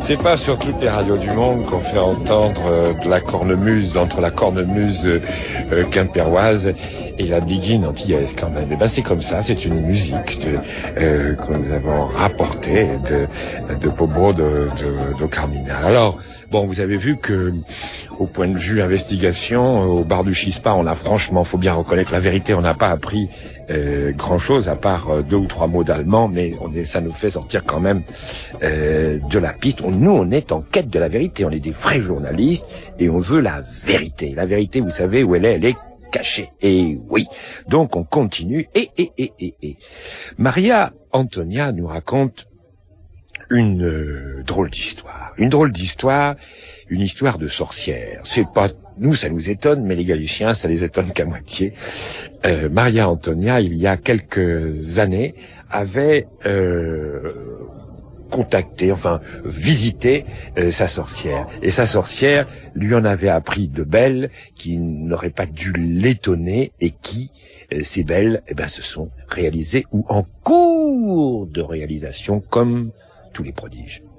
C'est pas sur toutes les radios du monde qu'on fait entendre de la cornemuse, entre la cornemuse quimpéroise et la biguine antillaise quand même. Et ben c'est comme ça, c'est une musique que nous avons rapportée de Bobo de Carminal. Alors, bon, vous avez vu que, au point de vue investigation, au bar du Chispa, on a franchement, faut bien reconnaître la vérité, on n'a pas appris grand chose à part 2 ou 3 mots d'allemand, mais ça nous fait sortir quand même de la piste. Nous, on est en quête de la vérité, on est des vrais journalistes et on veut la vérité. La vérité, vous savez où elle est cachée. Et oui, donc on continue. Et Maria Antonia nous raconte une drôle d'histoire. Une histoire de sorcière. C'est pas, nous, ça nous étonne, mais les Galiciens, ça les étonne qu'à moitié. Maria Antonia, il y a quelques années, avait contacté, visité sa sorcière. Et sa sorcière lui en avait appris de belles qui n'auraient pas dû l'étonner et qui, ces belles, se sont réalisées ou en cours de réalisation comme tous les prodiges.